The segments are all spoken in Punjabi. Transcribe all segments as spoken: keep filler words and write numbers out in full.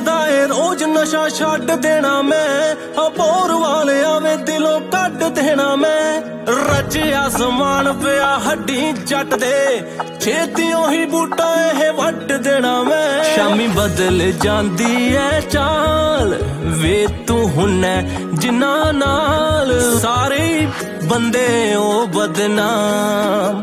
ਸੋਚਦਾ ਏ ਰੋਜ਼ ਨਸ਼ਾ ਛੱਡ ਦੇਣਾ ਮੈਂ, ਹਾਂ ਬੋਰ ਵਾਲੇ ਆਵੇ ਦਿਲੋਂ ਕੱਢ ਦੇਣਾ ਮੈਂ। ਰਚਿਆ ਸਮਾਨ ਪਿਆ ਹੱਡੀ ਜੱਟ ਦੇ, ਛੇਤੀ ਉਹੀ ਬੂਟਾ ਇਹ ਵੱਢ ਦੇਣਾ ਮੈਂ। ਸ਼ਾਮੀ ਬਦਲ ਜਾਂਦੀ ਐ ਚਾਲ ਵੇ ਤੂੰ ਹੁੰਨੈ ਜਿਨ੍ਹਾਂ ਨਾਲ, ਸਾਰੇ ਬੰਦੇ ਉਹ ਬਦਨਾਮ।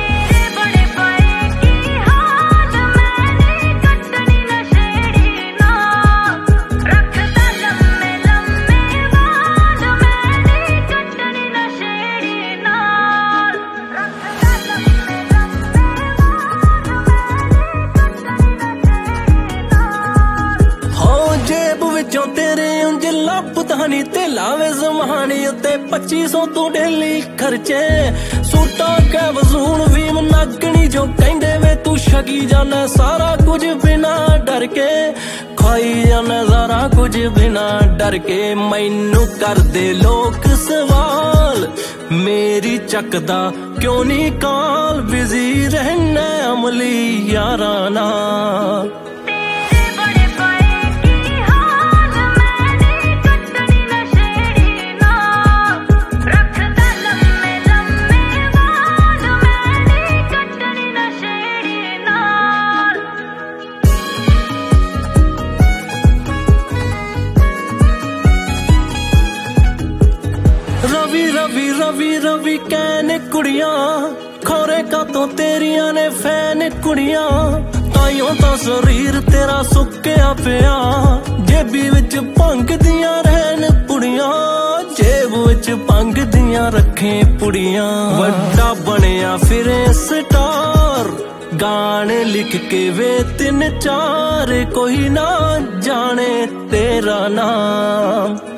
ਤੇਰੇ ਉਂਝ ਲੱਭਦਾ ਨੀ ਤੇ ਲਾਵੇ ਜ਼ਮਾਨੇ ਉੱਤੇ ਪੱਚੀ ਸੌ ਤੋਂ ਡੇਲੀ ਖਰਚੇ। ਸੂਟਾਂ ਕੈ ਵਜ਼ੂਨ ਵੀ ਮਨਾਗਣੀ ਜੋ ਕਹਿੰਦੇ ਵੇ ਤੂੰ ਛਕੀ ਜਾਣਾ ਸਾਰਾ ਕੁਝ ਬਿਨਾ ਡਰ ਕੇ, ਖਾਈ ਜਾਣਾ ਸਾਰਾ ਕੁਝ ਬਿਨਾ ਡਰ ਕੇ। ਮੈਨੂੰ ਕਰਦੇ ਲੋਕ ਸਵਾਲ ਮੇਰੀ ਚੱਕਦਾ ਕਿਉਂ ਨੀ ਕਾਲ, ਬਿਜ਼ੀ ਰਹਿਣਾ ਅਮਲੀ ਯਾਰਾਂ ਨਾਲ। ਰਵੀ ਰਵੀ ਰਵੀ ਰਵੀ ਕਹਿਣ ਕੁੜੀਆਂ, ਖੋਰੇ ਕਾਤੋਂ ਤੇਰੀਆਂ ਨੇ ਫੈਨ ਕੁੜੀਆਂ। ਤਾਈਓ ਤਾਂ ਸਰੀਰ ਤੇਰਾ ਸੁੱਕਿਆ ਪਿਆ, ਜੇਬੀ ਵਿੱਚ ਭੰਗ ਦੀਆਂ ਰਹਿਣ ਪੁੜੀਆਂ, ਜੇਬ ਵਿੱਚ ਭੰਗ ਦੀਆਂ ਰੱਖੇ ਪੁੜੀਆਂ। ਵੱਡਾ ਬਣਿਆ ਫਿਰੇ ਸਟਾਰ, ਗਾਣੇ ਲਿਖ ਕੇ ਵੇ ਤਿੰਨ ਚਾਰ, ਕੋਈ ਨਾ ਜਾਣੇ ਤੇਰਾ ਨਾਮ।